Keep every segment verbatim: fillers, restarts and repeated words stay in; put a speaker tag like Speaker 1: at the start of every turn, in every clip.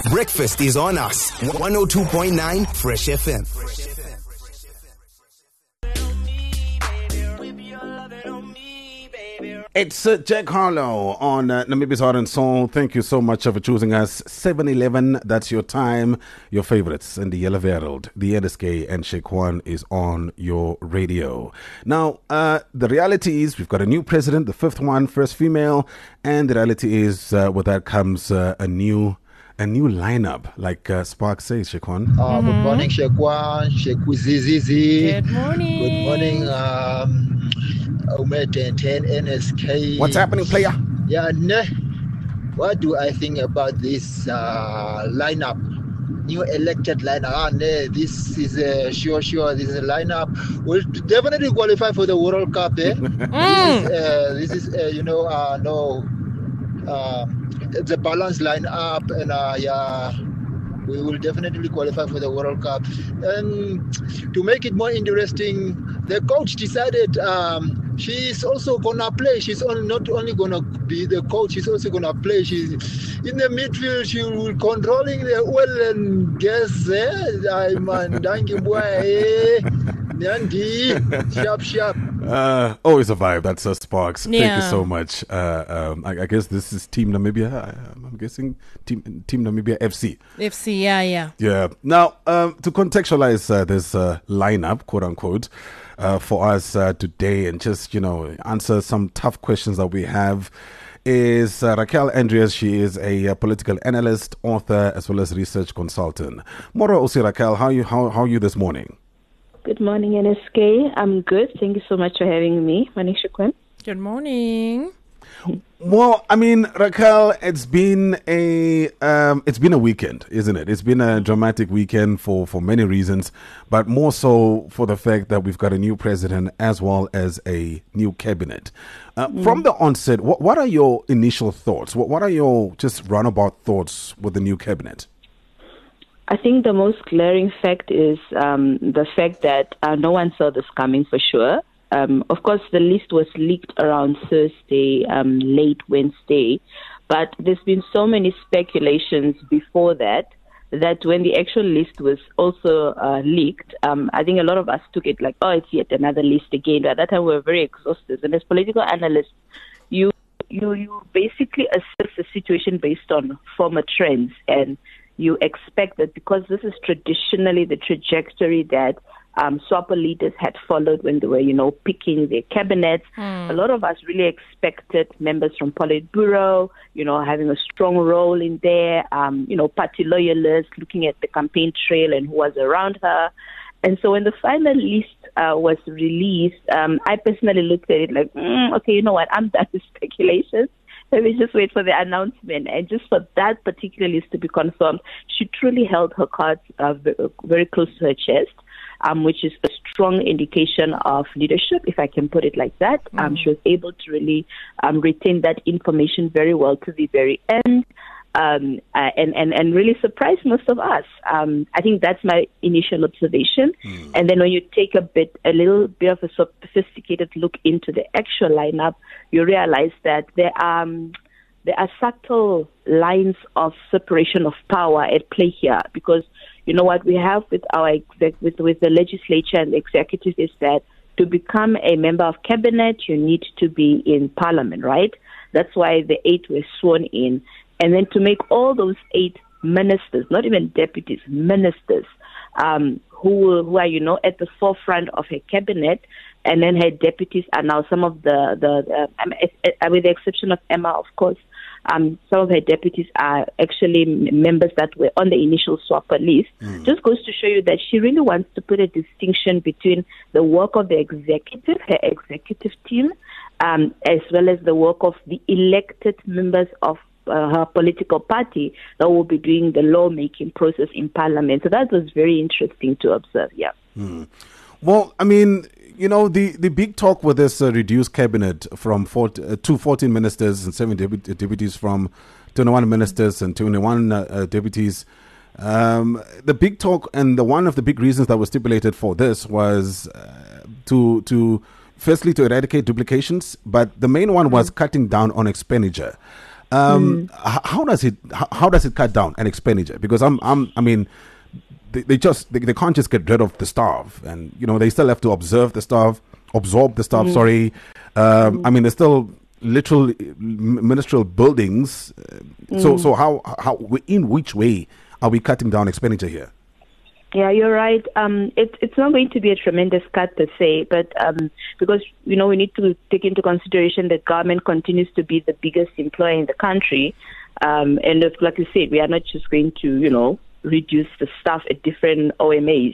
Speaker 1: Breakfast is on us. one oh two point nine Fresh F M.
Speaker 2: It's uh, Jack Harlow on uh, Namibia's Heart and Soul. Thank you so much for choosing us. seven eleven, that's your time. Your favorites in the Yellow World. The N S K and Shequan is on your radio. Now, uh, the reality is we've got a new president, the fifth one, first female. And the reality is uh, with that comes uh, a new a new lineup, like uh, Spark says, Shequan.
Speaker 3: Uh, good morning, Shequan, Shekwizizizi.
Speaker 4: Good morning.
Speaker 3: Good morning, um... Umet and ten N S K.
Speaker 2: What's happening, player?
Speaker 3: Yeah, ne. What do I think about this uh, lineup? New elected lineup. Ah, ne, this is uh, sure, sure. This is a lineup. Will definitely qualify for the World Cup. Eh?
Speaker 4: Mm.
Speaker 3: This is, uh, this is uh, you know, uh, no, uh, it's a balanced lineup, and uh, yeah. We will definitely qualify for the World Cup. And to make it more interesting, the coach decided um, she's also going to play. She's only, not only going to be the coach, she's also going to play. She's in the midfield. She will controlling the oil and gas. Eh? I'm Nandi, sharp, sharp.
Speaker 2: Uh, always a vibe. That's uh, Sparks.
Speaker 4: Yeah.
Speaker 2: Thank you so much. Uh, um, I, I guess this is Team Namibia. I, I'm guessing Team Team Namibia F C.
Speaker 4: F C, yeah, yeah.
Speaker 2: Yeah. Now, um, to contextualize uh, this uh, lineup, quote unquote, uh, for us uh, today, and just you know answer some tough questions that we have, is uh, Raquel Andreas. She is a uh, political analyst, author, as well as research consultant. Moro Osi, Raquel, how you how how are you this morning?
Speaker 5: Good morning, N S K. I'm good. Thank you so much for having me. My name is Shequan.
Speaker 4: Good morning.
Speaker 2: Well, I mean, Raquel, it's been a um, it's been a weekend, isn't it? It's been a dramatic weekend for, for many reasons, but more so for the fact that we've got a new president as well as a new cabinet. Uh, mm. From the onset, what what are your initial thoughts? What what are your just runabout thoughts with the new cabinet?
Speaker 5: I think the most glaring fact is um, the fact that uh, no one saw this coming for sure. Um, of course, the list was leaked around Thursday, um, late Wednesday, but there's been so many speculations before that, that when the actual list was also uh, leaked, um, I think a lot of us took it like, oh, it's yet another list again. At that time, we were very exhausted. And as political analysts, you you you basically assess the situation based on former trends, and you expect that because this is traditionally the trajectory that um, SWAPO leaders had followed when they were, you know, picking their cabinets. Mm. A lot of us really expected members from Politburo, you know, having a strong role in there, um, you know, party loyalists, looking at the campaign trail and who was around her. And so when the final list uh, was released, um, I personally looked at it like, mm, okay, you know what, I'm done with speculations. Let me just wait for the announcement. And just for that particular list to be confirmed, she truly held her cards uh, very close to her chest, um, which is a strong indication of leadership, if I can put it like that. Mm-hmm. Um, she was able to really um, retain that information very well to the very end. Um, uh, and, and, and really surprised most of us. Um, I think that's my initial observation. Mm. And then when you take a bit, a little bit of a sophisticated look into the actual lineup, you realize that there are, um, there are subtle lines of separation of power at play here. Because, you know, what we have with our exec- with, with the legislature and the executive is that to become a member of cabinet, you need to be in parliament, right? That's why the eight were sworn in. And then to make all those eight ministers, not even deputies, ministers, um, who who are, you know, at the forefront of her cabinet, and then her deputies are now some of the, the uh, with the exception of Emma, of course, um, some of her deputies are actually members that were on the initial SWAPO list. Mm. Just goes to show you that she really wants to put a distinction between the work of the executive, her executive team, um, as well as the work of the elected members of Uh, her political party that will be doing the lawmaking process in parliament. So that was very interesting to observe, yeah.
Speaker 2: Hmm. Well, I mean, you know, the, the big talk with this uh, reduced cabinet from four, uh, to fourteen ministers and seven deb- deputies from twenty-one ministers and twenty-one uh, uh, deputies. Um, the big talk and the one of the big reasons that was stipulated for this was uh, to to firstly to eradicate duplications, but the main one was mm. cutting down on expenditure. Um, mm. h- how does it how, how does it cut down an expenditure? Because I'm I'm I mean, they, they just they, they can't just get rid of the staff, and you know they still have to observe the staff, absorb the staff. Mm. Sorry, um, mm. I mean there's still literal ministerial buildings. Mm. So so how how in which way are we cutting down expenditure here?
Speaker 5: Yeah, you're right. Um, it, it's not going to be a tremendous cut per se, but um, because, you know, we need to take into consideration that government continues to be the biggest employer in the country. Um, and if, like you said, we are not just going to, you know, reduce the staff at different O M As.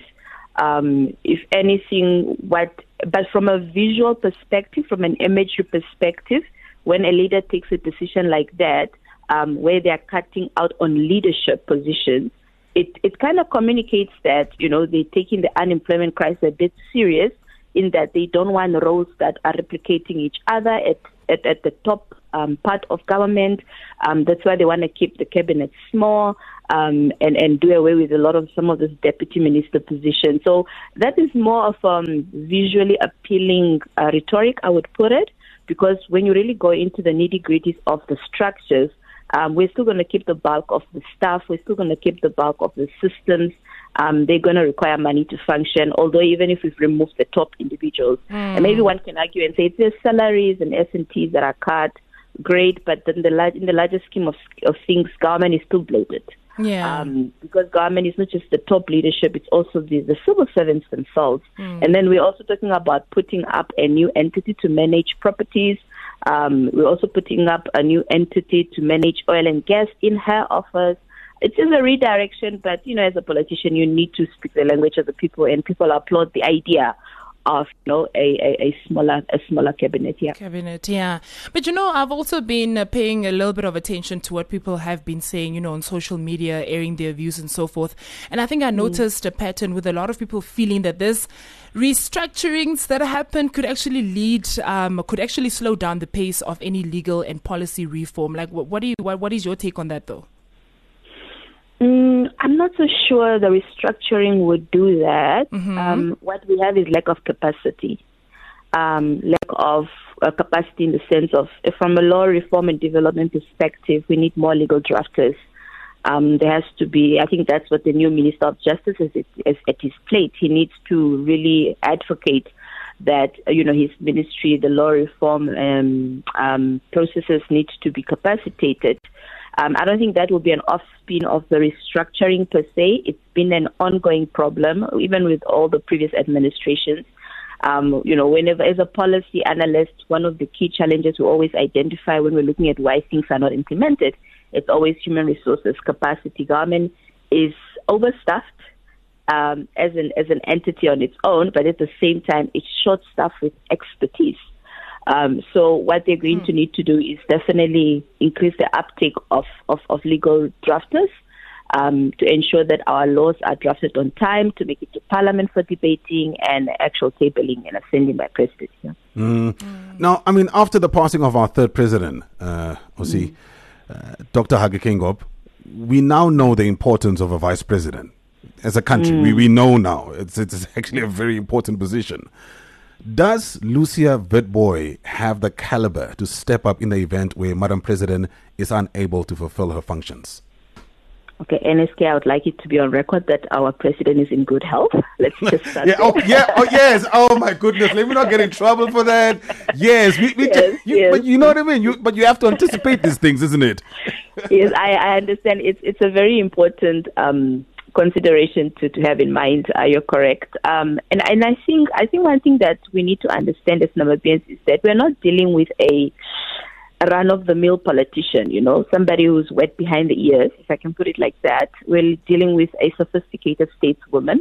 Speaker 5: Um, if anything, what, but from a visual perspective, from an imagery perspective, when a leader takes a decision like that, um, where they are cutting out on leadership positions, It it kind of communicates that, you know, they're taking the unemployment crisis a bit serious, in that they don't want roles that are replicating each other at, at, at the top um, part of government. Um, that's why they want to keep the cabinet small um, and, and do away with a lot of some of these deputy minister positions. So that is more of um, visually appealing uh, rhetoric, I would put it, because when you really go into the nitty-gritties of the structures, Um, we're still going to keep the bulk of the staff. We're still going to keep the bulk of the systems. Um, they're going to require money to function, although even if we've removed the top individuals. Mm. And maybe one can argue and say it's their salaries and S and Ts that are cut, great, but then the large, in the larger scheme of, of things, government is still bloated.
Speaker 4: Yeah.
Speaker 5: Um, because government is not just the top leadership, it's also the, the civil servants themselves. Mm. And then we're also talking about putting up a new entity to manage properties. Um, we're also putting up a new entity to manage oil and gas in her office. It's just a redirection, but, you know, as a politician, you need to speak the language of the people, and people applaud the idea of, you know, a, a, a smaller a smaller cabinet. Yeah.
Speaker 4: Cabinet, yeah. But, you know, I've also been uh, paying a little bit of attention to what people have been saying, you know, on social media, airing their views and so forth. And I think I noticed mm. a pattern with a lot of people feeling that this restructurings that happen could actually lead, um, could actually slow down the pace of any legal and policy reform. Like, what, what do you, what, what is your take on that, though?
Speaker 5: Mm, I'm not so sure the restructuring would do that.
Speaker 4: Mm-hmm.
Speaker 5: Um, what we have is lack of capacity, um, lack of uh, capacity in the sense of, uh, from a law reform and development perspective, we need more legal drafters. Um, there has to be, I think that's what the new Minister of Justice is, is at his plate. He needs to really advocate that, uh, you know, his ministry, the law reform um, um, processes need to be capacitated. Um, I don't think that will be an off-spin of the restructuring per se. It's been an ongoing problem, even with all the previous administrations. Um, you know, whenever, as a policy analyst, one of the key challenges we always identify when we're looking at why things are not implemented, it's always human resources capacity. Government is overstaffed um, as an as an entity on its own, but at the same time, it's short-staffed with expertise. Um, so what they're going mm. to need to do is definitely increase the uptake of, of, of legal drafters um, to ensure that our laws are drafted on time, to make it to Parliament for debating and actual tabling and ascending by President. Yeah.
Speaker 2: Mm. Mm. Now, I mean, after the passing of our third president, uh, Osi, mm. uh, Doctor Hage Geingob, we now know the importance of a vice president. As a country, mm. we, we know now. It's, it's actually a very important position. Does Lucia Witbooi have the caliber to step up in the event where Madam President is unable to fulfill her functions?
Speaker 5: Okay, N S K, I would like it to be on record that our president is in good health. Let's just start.
Speaker 2: yeah, oh, yeah, oh, yes. Oh, my goodness. Let me not get in trouble for that. Yes, we, we
Speaker 5: yes,
Speaker 2: you,
Speaker 5: yes.
Speaker 2: But you know what I mean? You, but you have to anticipate these things, isn't it?
Speaker 5: Yes, I, I understand. It's it's a very important um, consideration to, to have in mind. Uh, you're correct. Um, and and I think I think one thing that we need to understand as Namibians is that we're not dealing with a, a run-of-the-mill politician, you know, somebody who's wet behind the ears, if I can put it like that. We're dealing with a sophisticated stateswoman.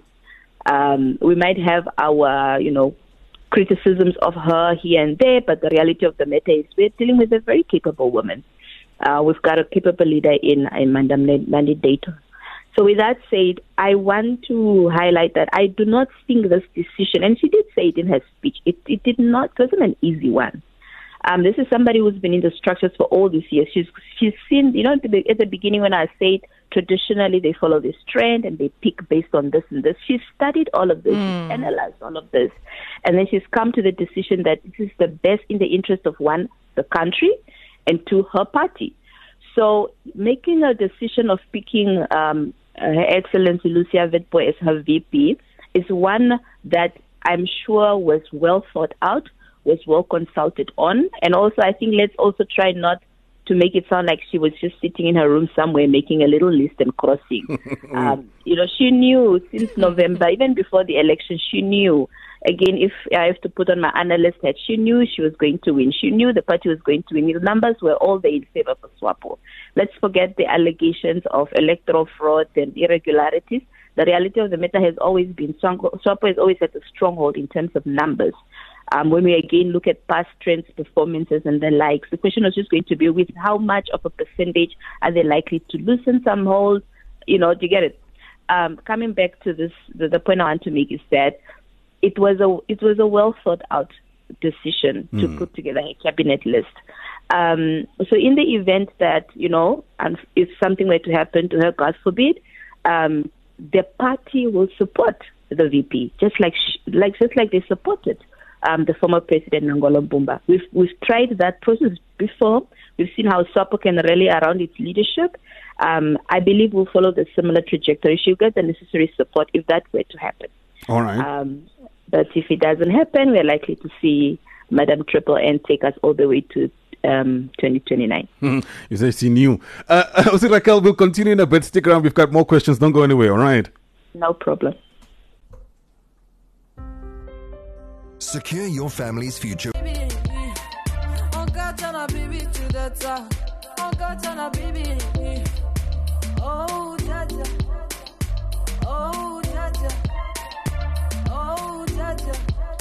Speaker 5: Um, we might have our, you know, criticisms of her here and there, but the reality of the matter is we're dealing with a very capable woman. Uh, we've got a capable leader in, in Madam Nandi Dato. So with that said, I want to highlight that I do not think this decision, and she did say it in her speech, it, it did not, it wasn't an easy one. Um, this is somebody who's been in the structures for all these years. She's she's seen, you know, at the, at the beginning when I said traditionally they follow this trend and they pick based on this and this. She's studied all of this, mm. she's analyzed all of this, and then she's come to the decision that this is the best in the interest of one, the country, and two, her party. So making a decision of picking um, Her Excellency Lucia Witbooi as her V P is one that I'm sure was well thought out, was well consulted on. And also, I think let's also try not to make it sound like she was just sitting in her room somewhere making a little list and crossing. um, you know, she knew since November, even before the election, she knew. Again, if I have to put on my analyst hat, she knew she was going to win. She knew the party was going to win. The numbers were all there in favor for SWAPO. Let's forget the allegations of electoral fraud and irregularities. The reality of the matter has always been SWAPO has always had a stronghold in terms of numbers. Um, when we again look at past trends, performances, and the likes, the question was just going to be with how much of a percentage are they likely to loosen some holds? You know, do you get it? Um, coming back to this, the, the point I want to make is that it was a it was a well thought out decision to mm. put together a cabinet list. Um, so in the event that, you know, and if something were to happen to her, God forbid, um, the party will support the V P, just like sh- like just like they supported um, the former president Nangolo Mbumba. We've we've tried that process before. We've seen how SWAPO can rally around its leadership. Um, I believe we'll follow the similar trajectory. She'll get the necessary support if that were to happen.
Speaker 2: All right.
Speaker 5: Um, but if it doesn't happen, we're likely to see Madam Triple N take us all the way to um, twenty twenty-nine.
Speaker 2: Mm-hmm. You say she knew. Uh, uh, Raquel, we'll continue in a bit. Stick around. We've got more questions. Don't go anywhere. All right.
Speaker 5: No problem.
Speaker 1: Secure your family's future.
Speaker 6: Oh, Jaja. Oh, Jaja. Oh, Jaja.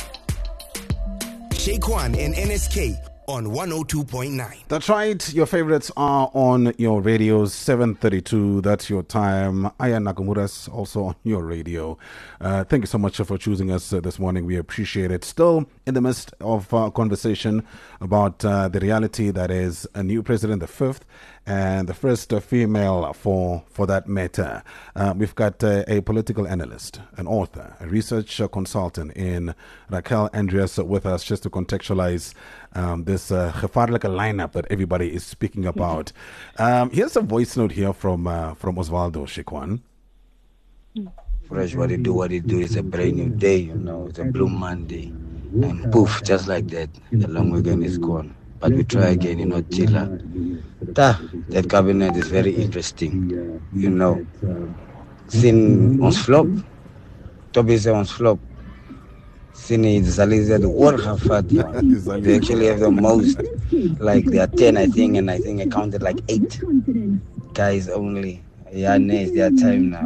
Speaker 1: Shaquan and N S K on one oh two point nine.
Speaker 2: That's right. Your favorites are on your radios, seven thirty-two. That's your time. Aya Nakamura's also on your radio. Uh, thank you so much for choosing us uh, this morning. We appreciate it. Still in the midst of uh, conversation about uh, the reality that is a new president, the fifth, and the first uh, female for for that matter. Uh, we've got uh, a political analyst, an author, a research uh, consultant in Raquel Andreas with us just to contextualize um, this uh, gevaarlijke lineup that everybody is speaking about. Um, here's a voice note here from uh, from Osvaldo Shikwan.
Speaker 7: Fresh, what it do, what it do. It's a brand new day, you know. It's a blue Monday. And poof, just like that, the long weekend is gone. But we try again, you know, Chila. Da, that cabinet is very interesting, you know. Sin ons flop, Toby say ons flop. Sin is the world have fat. They actually have the most, like there are ten, I think, and I think I counted like eight guys only. Yeah, no, it's their time now.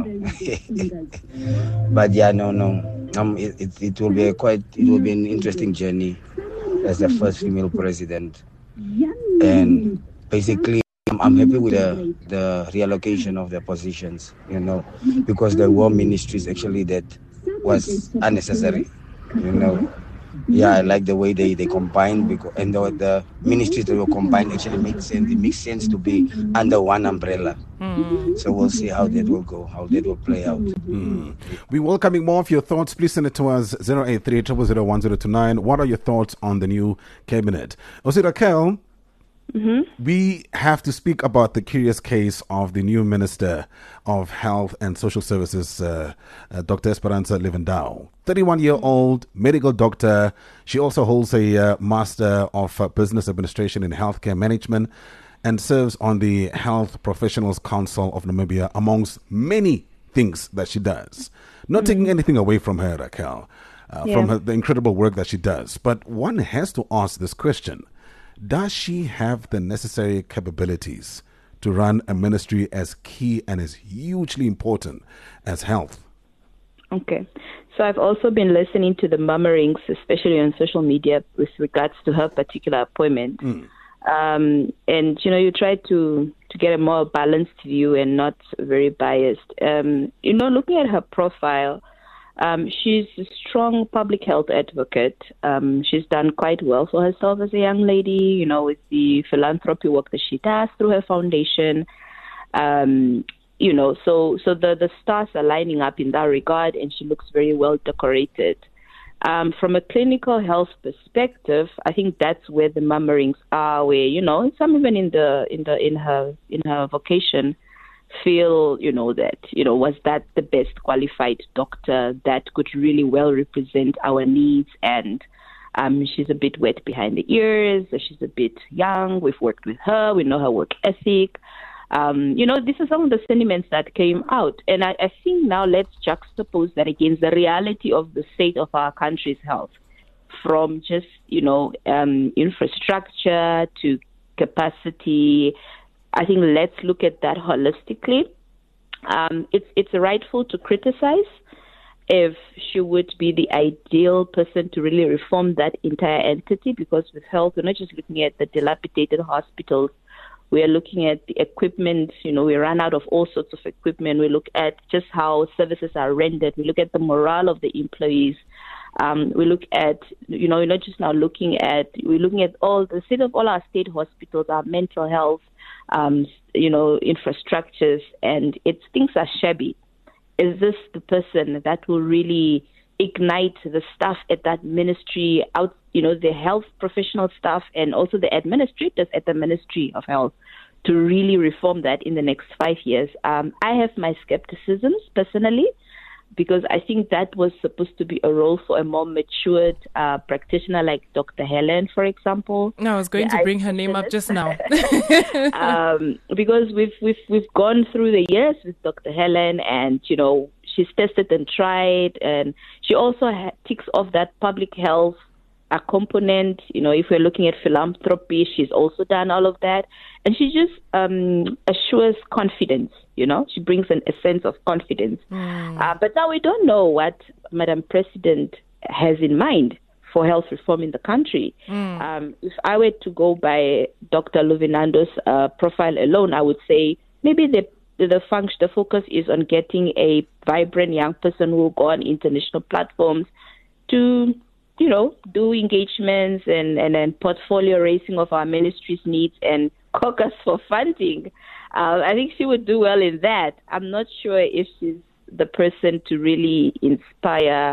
Speaker 7: But yeah, no, no. Um, it, it, it will be a quite, it will be an interesting journey as the first female president. And basically, I'm, I'm happy with the, the reallocation of the positions, you know, because there were ministries actually that was unnecessary, you know. Yeah, I like the way they, they combined, because, and the, the ministries that were combined actually make sense. It makes sense to be under one umbrella. Mm. So we'll see how that will go, how that will play out.
Speaker 2: Mm. We're welcoming more of your thoughts. Please send it to us, zero eight three, zero zero zero, one zero two nine. What are your thoughts on the new cabinet? Osi Raquel, mm-hmm. we have to speak about the curious case of the new Minister of Health and Social Services, uh, uh, Doctor Esperanza Livendau. thirty-one-year-old medical doctor. She also holds a uh, Master of uh, Business Administration in Healthcare Management and serves on the Health Professionals Council of Namibia, amongst many things that she does. Not mm-hmm. taking anything away from her, Raquel, uh, yeah. from her, the incredible work that she does. But one has to ask this question. Does she have the necessary capabilities to run a ministry as key and as hugely important as health?
Speaker 5: Okay. So I've also been listening to the murmurings, especially on social media, with regards to her particular appointment. Mm. Um, and, you know, you try to, to get a more balanced view and not very biased. Um, you know, looking at her profile, um, she's a strong public health advocate. Um, she's done quite well for herself as a young lady, you know, with the philanthropy work that she does through her foundation. Um, you know, so so the, the stars are lining up in that regard, and she looks very well decorated. Um, from a clinical health perspective, I think that's where the murmurings are. Where you know, some even in the in the in her in her vocation feel you know that you know was that the best qualified doctor that could really well represent our needs, and um, she's a bit wet behind the ears. She's a bit young. We've worked with her. We know her work ethic. Um, you know, these are some of the sentiments that came out. And I, I think now let's juxtapose that against the reality of the state of our country's health, from just, you know, um, infrastructure to capacity. I think let's look at that holistically. Um, it's, it's rightful to criticize if she would be the ideal person to really reform that entire entity, because with health, we're not just looking at the dilapidated hospitals. We are looking at the equipment, you know, we run out of all sorts of equipment. We look at just how services are rendered. We look at the morale of the employees. Um, we look at, you know, we're not just now looking at, we're looking at all the state of all our state hospitals, our mental health, um, you know, infrastructures, and it's things are shabby. Is this the person that will really ignite the staff at that ministry, out, you know, the health professional staff and also the administrators at the Ministry of Health to really reform that in the next five years? Um, I have my skepticisms personally, because I think that was supposed to be a role for a more matured uh, practitioner like Doctor Helen, for example.
Speaker 4: No, I was going
Speaker 5: yeah,
Speaker 4: to bring
Speaker 5: I
Speaker 4: her name up just now.
Speaker 5: um, because we've we've we've gone through the years with Doctor Helen, and you know she's tested and tried, and she also ha- ticks off that public health a component. You know, if we're looking at philanthropy, she's also done all of that, and she just um, assures confidence. You know, she brings an, a sense of confidence. Mm. Uh, but now we don't know what Madam President has in mind for health reform in the country. Mm. Um, if I were to go by Doctor Luvinando's uh, profile alone, I would say maybe the the function, the focus is on getting a vibrant young person who will go on international platforms to, you know, do engagements and, and, and portfolio raising of our ministry's needs and caucus for funding. Uh, I think she would do well in that. I'm not sure if she's the person to really inspire,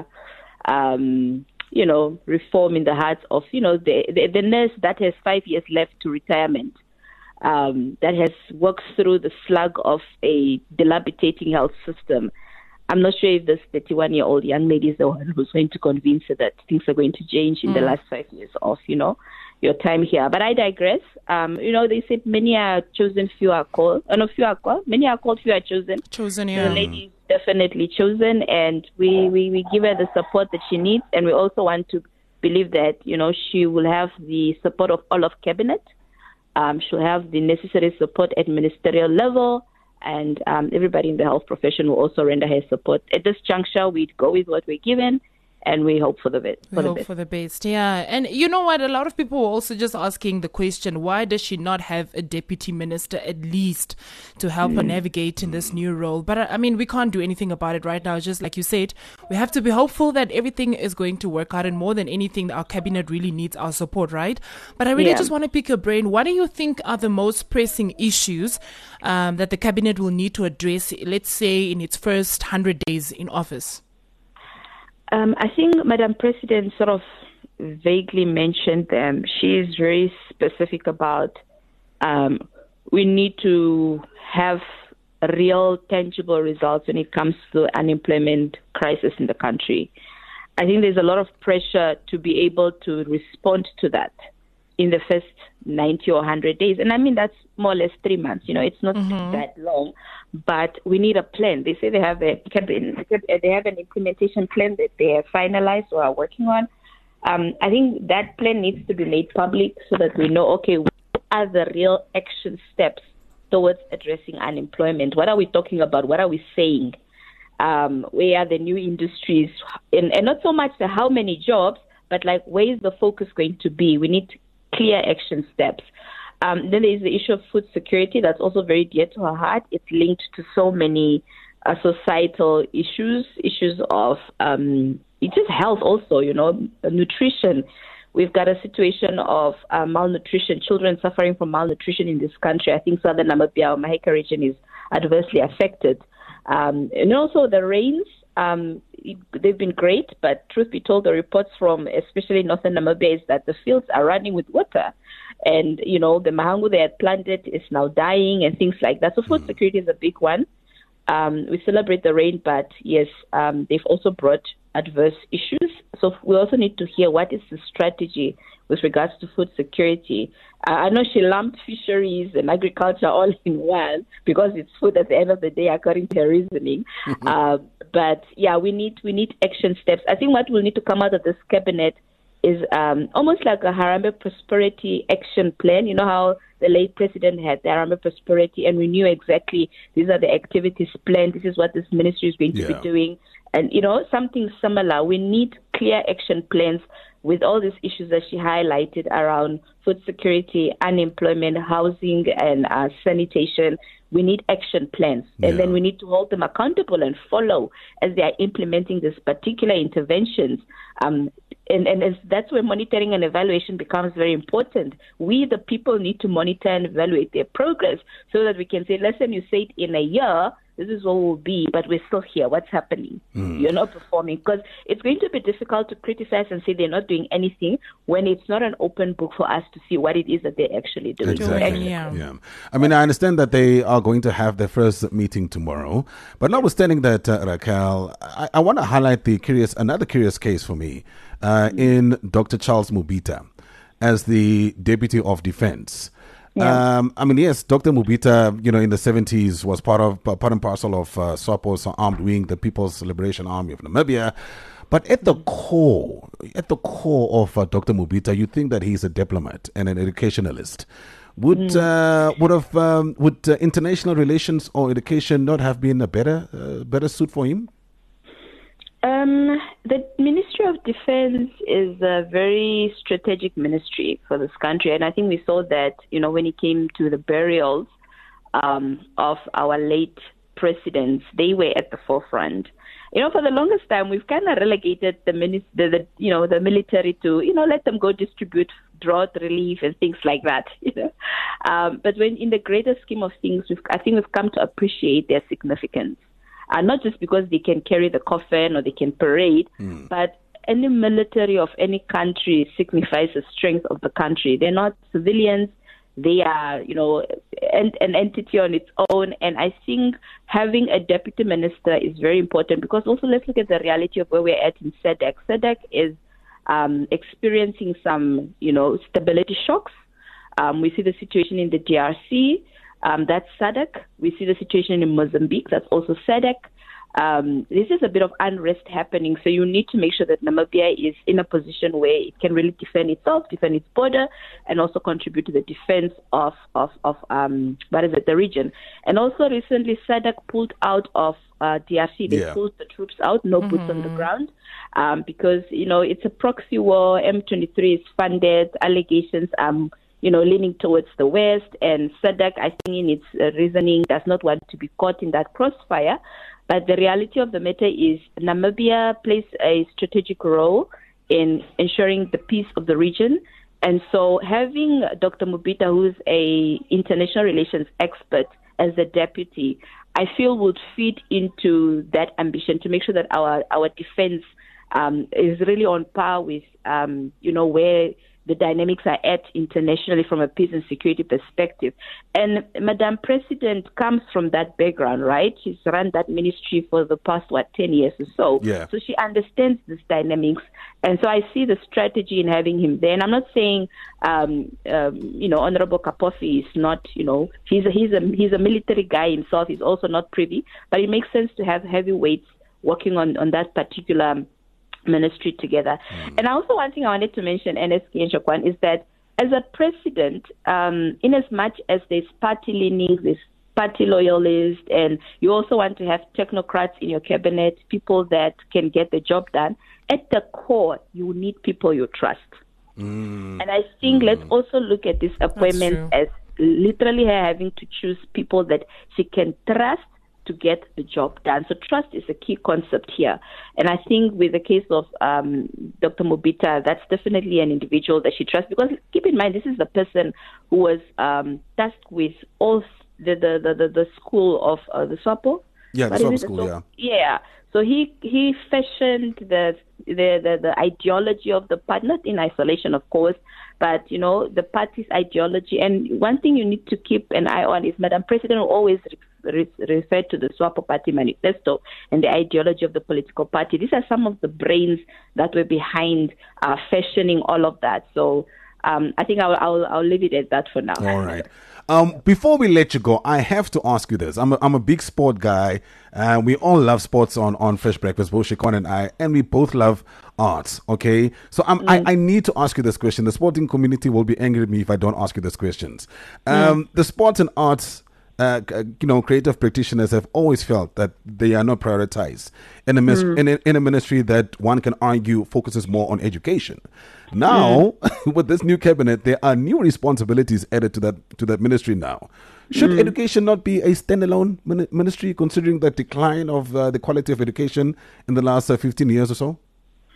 Speaker 5: um, you know, reform in the hearts of, you know, the, the, the nurse that has five years left to retirement, um, that has worked through the slug of a dilapidating health system. I'm not sure if this thirty-one-year-old young lady is the one who's going to convince her that things are going to change in mm. the last five years of, you know, your time here. But I digress. Um, you know, they say many are chosen, few are called. Uh, no, few are called. Many are called, few are chosen.
Speaker 4: Chosen, yeah.
Speaker 5: The lady is definitely chosen, and we, we, we give her the support that she needs, and we also want to believe that, you know, she will have the support of all of cabinet. Um, she'll have the necessary support at ministerial level, and um, everybody in the health profession will also render her support. At this juncture, we go with what we're given, and we hope for the best.
Speaker 4: We hope for the best, yeah. And you know what? A lot of people were also just asking the question, why does she not have a deputy minister at least to help mm. her navigate in this new role? But I mean, we can't do anything about it right now. Just like you said, we have to be hopeful that everything is going to work out. And more than anything, our cabinet really needs our support, right? But I really yeah. just want to pick your brain. What do you think are the most pressing issues um, that the cabinet will need to address, let's say, in its first one hundred days in office?
Speaker 5: Um, I think Madam President sort of vaguely mentioned them. She is very specific about um, we need to have real, tangible results when it comes to unemployment crisis in the country. I think there's a lot of pressure to be able to respond to that in the first ninety or one hundred days. And I mean, that's more or less three months. You know, it's not mm-hmm. that long, but we need a plan. They say they have a they have an implementation plan that they have finalized or are working on. Um, I think that plan needs to be made public so that we know, okay, what are the real action steps towards addressing unemployment? What are we talking about? What are we saying? Um, where are the new industries? And, and not so much the how many jobs, but like where is the focus going to be? We need clear action steps. Um, then there is the issue of food security that's also very dear to her heart. It's linked to so many uh, societal issues, issues of um, just health also, you know, nutrition. We've got a situation of uh, malnutrition, children suffering from malnutrition in this country. I think Southern Namibia or Maheka region is adversely affected. Um, and also the rains Um, it- they've been great, but truth be told, the reports from especially northern Namibia is that the fields are running with water. And, you know, the mahangu they had planted is now dying and things like that. So food security is a big one. Um, we celebrate the rain, but yes, um, they've also brought adverse issues. So we also need to hear what is the strategy with regards to food security. Uh, I know she lumped fisheries and agriculture all in one because it's food at the end of the day, according to her reasoning. uh, but yeah, we need we need action steps. I think what will need to come out of this cabinet is um, almost like a Harambee Prosperity Action Plan. You know how the late president had the Harambee Prosperity, and we knew exactly these are the activities planned. This is what this ministry is going to
Speaker 2: Yeah.
Speaker 5: be doing. And, you know, something similar. We need clear action plans with all these issues that she highlighted around food security, unemployment, housing, and uh, sanitation. We need action plans. And
Speaker 2: Yeah.
Speaker 5: then we need to hold them accountable and follow as they are implementing these particular interventions. Um, and, and as that's where monitoring and evaluation becomes very important. We, the people, need to monitor and evaluate their progress so that we can say, listen, you said in a year, this is what will be, but we're still here. What's happening?
Speaker 2: Mm.
Speaker 5: You're not performing. Because it's going to be difficult to criticize and say they're not doing anything when it's not an open book for us to see what it is that they're actually doing.
Speaker 2: Exactly.
Speaker 4: Yeah.
Speaker 2: Yeah. I mean, I understand that they are going to have their first meeting tomorrow, but notwithstanding that, uh, Raquel, I, I want to highlight the curious, another curious case for me uh, in Doctor Charles Mubita as the Deputy of Defense.
Speaker 5: Yeah.
Speaker 2: Um, I mean, yes, Doctor Mubita, you know, in the seventies was part of part and parcel of uh, SWAPO's armed wing, the People's Liberation Army of Namibia. But at the core, at the core of uh, Doctor Mubita, you think that he's a diplomat and an educationalist. Would uh, would have um, would uh, international relations or education not have been a better uh, better suit for him?
Speaker 5: Um, the Ministry of Defense is a very strategic ministry for this country, and I think we saw that, you know, when it came to the burials um, of our late presidents, they were at the forefront. You know, for the longest time, we've kind of relegated the, minis- the, the you know the military to, you know, let them go distribute drought relief and things like that. You know, um, but when in the greater scheme of things, we've, I think we've come to appreciate their significance. Uh, not just because they can carry the coffin or they can parade,
Speaker 2: Mm.
Speaker 5: but any military of any country signifies the strength of the country. They're not civilians. They are, you know, an, an entity on its own. And I think having a deputy minister is very important because also let's look at the reality of where we're at in SADC. SADC is um, experiencing some, you know, stability shocks. Um, we see the situation in the D R C. Um, that's SADC. We see the situation in Mozambique. That's also SADC. Um, this is a bit of unrest happening, so you need to make sure that Namibia is in a position where it can really defend itself, defend its border, and also contribute to the defense of of of um, what is it, the region. And also recently, SADC pulled out of uh, D R C. They
Speaker 2: Yeah.
Speaker 5: pulled the troops out, no boots on the ground, um, because you know it's a proxy war. M twenty-three is funded. Allegations um you know, leaning towards the West, and SADC, I think in its uh, reasoning, does not want to be caught in that crossfire. But the reality of the matter is Namibia plays a strategic role in ensuring the peace of the region. And so having Doctor Mubita, who's a international relations expert, as the deputy, I feel would feed into that ambition to make sure that our, our defense um, is really on par with, um, you know, where the dynamics are at internationally from a peace and security perspective. And Madam President comes from that background, right? She's run that ministry for the past, what, ten years or so.
Speaker 2: Yeah.
Speaker 5: So she understands this dynamics. And so I see the strategy in having him there. And I'm not saying, um, um, you know, Honorable Kapofi is not, you know, he's a, he's a, he's a military guy himself. He's also not privy. But it makes sense to have heavyweights working on, on that particular ministry together. Mm. And also one thing I wanted to mention, N S K and Shakwan, is that as a president, um, in as much as there's party leanings, there's party loyalists, and you also want to have technocrats in your cabinet, people that can get the job done, at the core, you need people you trust.
Speaker 2: Mm.
Speaker 5: And I think mm. let's also look at this appointment as literally her having to choose people that she can trust to get the job done. So trust is a key concept here. And I think with the case of um, Doctor Mubita, that's definitely an individual that she trusts, because keep in mind, this is the person who was um, tasked with all the, the, the, the, the school of uh, the SWAPO.
Speaker 2: Yeah, the
Speaker 5: What is
Speaker 2: swap
Speaker 5: it?
Speaker 2: school,
Speaker 5: So-
Speaker 2: yeah.
Speaker 5: Yeah. So he he fashioned the, the the the ideology of the party, not in isolation, of course, but you know the party's ideology. And one thing you need to keep an eye on is Madam President will always re- re- refer to the SWAPO Party manifesto and the ideology of the political party. These are some of the brains that were behind uh, fashioning all of that. So um, I think I'll, I'll I'll leave it at that for now.
Speaker 2: All right. Um, before we let you go, I have to ask you this. I'm a, I'm a big sport guy. Uh, we all love sports on, on Fresh Breakfast, both Shekwan and I, and we both love arts, okay? So I'm,
Speaker 5: Mm.
Speaker 2: I, I need to ask you this question. The sporting community will be angry at me if I don't ask you these questions. Um,
Speaker 5: Mm.
Speaker 2: The sports and arts, uh, c- you know, creative practitioners have always felt that they are not prioritized in a, mis-
Speaker 5: Mm.
Speaker 2: in a, in a ministry that one can argue focuses more on education. Now, with this new cabinet, there are new responsibilities added to that to that ministry now. Should
Speaker 5: Mm.
Speaker 2: education not be a standalone mini- ministry, considering the decline of uh, the quality of education in the last uh, fifteen years or so?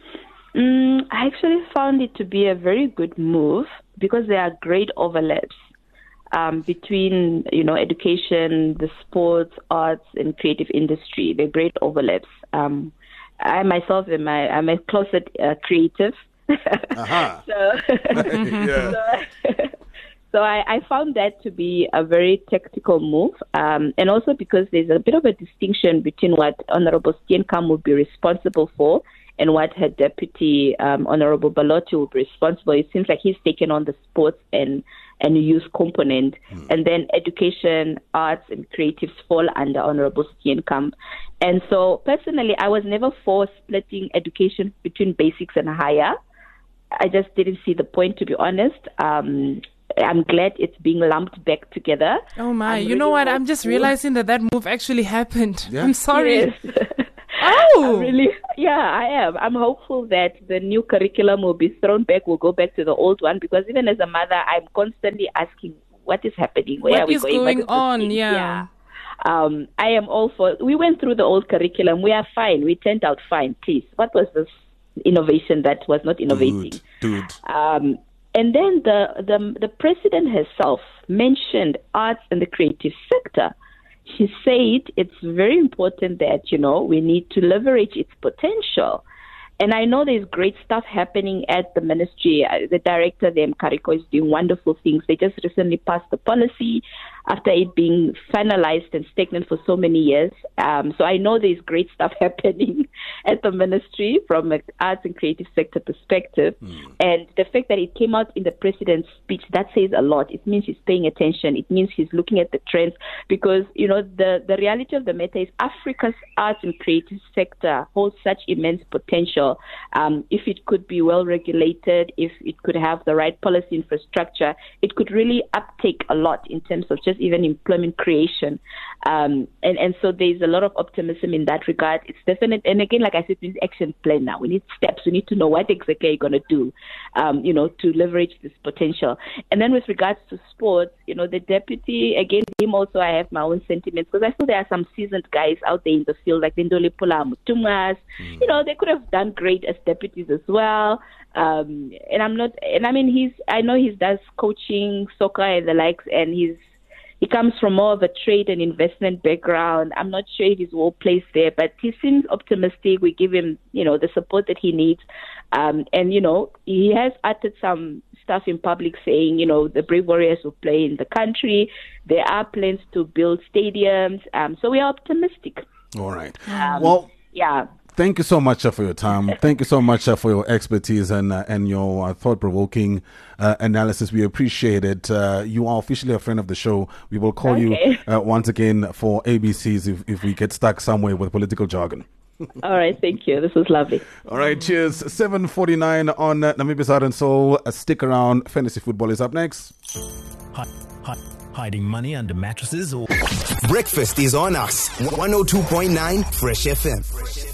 Speaker 5: Mm, I actually found it to be a very good move because there are great overlaps um, between, you know, education, the sports, arts, and creative industry. There are great overlaps. Um, I myself am a, I'm a closet uh, creative.
Speaker 2: Aha.
Speaker 5: so,
Speaker 2: Yeah.
Speaker 5: so, so I, I found that to be a very tactical move, um, and also because there's a bit of a distinction between what Honorable Steenkamp would be responsible for and what her deputy, um, Honorable Balotti, will be responsible. It seems like he's taken on the sports and, and youth component, mm. and then education, arts, and creatives fall under Honorable Steenkamp. And so, personally, I was never for splitting education between basics and higher. I just didn't see the point, to be honest. Um, I'm glad it's being lumped back together.
Speaker 4: Oh my,
Speaker 5: I'm
Speaker 4: you
Speaker 5: really
Speaker 4: know what? I'm just
Speaker 5: hopeful.
Speaker 4: realizing that that move actually happened.
Speaker 2: Yeah.
Speaker 4: I'm sorry.
Speaker 5: Yes.
Speaker 4: Oh,
Speaker 5: I'm really, yeah, I am. I'm hopeful that the new curriculum will be thrown back. We'll go back to the old one because even as a mother, I'm constantly asking, what is happening? Where
Speaker 4: What
Speaker 5: are we
Speaker 4: is
Speaker 5: going?
Speaker 4: going
Speaker 5: What is
Speaker 4: on?
Speaker 5: happening?
Speaker 4: Yeah.
Speaker 5: Um, I am all for. We went through the old curriculum. We are fine. We turned out fine. Please, what was this innovation that was not innovating?
Speaker 2: Dude, dude.
Speaker 5: Um, and then the, the the president herself mentioned arts and the creative sector. She said it's very important that, you know, we need to leverage its potential. And I know there's great stuff happening at the ministry. Uh, The director, the Mkariko, is doing wonderful things. They just recently passed the policy after it being finalized and stagnant for so many years. Um, so I know there's great stuff happening at the ministry from an arts and creative sector perspective. Mm. And the fact that it came out in the president's speech, that says a lot. It means he's paying attention. It means he's looking at the trends because, you know, the, the reality of the matter is Africa's arts and creative sector holds such immense potential. Um, if it could be well regulated, if it could have the right policy infrastructure, it could really uptake a lot in terms of just even employment creation. Um, and, and so there's a lot of optimism in that regard. It's definite. And again, like I said, we need action plan now. We need steps. We need to know what exactly you're going to do, um, you know, to leverage this potential. And then with regards to sports, you know, the deputy, again, him also, I have my own sentiments because I feel there are some seasoned guys out there in the field like Lindole Pula Mutumas. Mm. You know, they could have done great as deputies as well. Um, and I'm not, and I mean, he's, I know he does coaching, soccer and the likes, and he's, he comes from more of a trade and investment background. I'm not sure if he's well placed there, but he seems optimistic. We give him, you know, the support that he needs. Um, and, you know, he has uttered some stuff in public saying, you know, the Brave Warriors will play in the country. There are plans to build stadiums. Um, so we are optimistic.
Speaker 2: All right.
Speaker 5: Um,
Speaker 2: well,
Speaker 5: yeah.
Speaker 2: Thank you so much uh, for your time. Thank you so much uh, for your expertise and uh, and your uh, thought-provoking uh, analysis. We appreciate it. Uh, you are officially a friend of the show. We will call
Speaker 5: Okay.
Speaker 2: you uh, once again for A B Cs if, if we get stuck somewhere with political jargon.
Speaker 5: All right. Thank you. This was lovely.
Speaker 2: All right. Cheers. seven forty-nine on uh, Namibi's Heart and Soul. Uh, stick around. Fantasy football is up next.
Speaker 8: Hi, hi, hiding money under mattresses or...
Speaker 1: Breakfast is on us. one oh two point nine Fresh F M.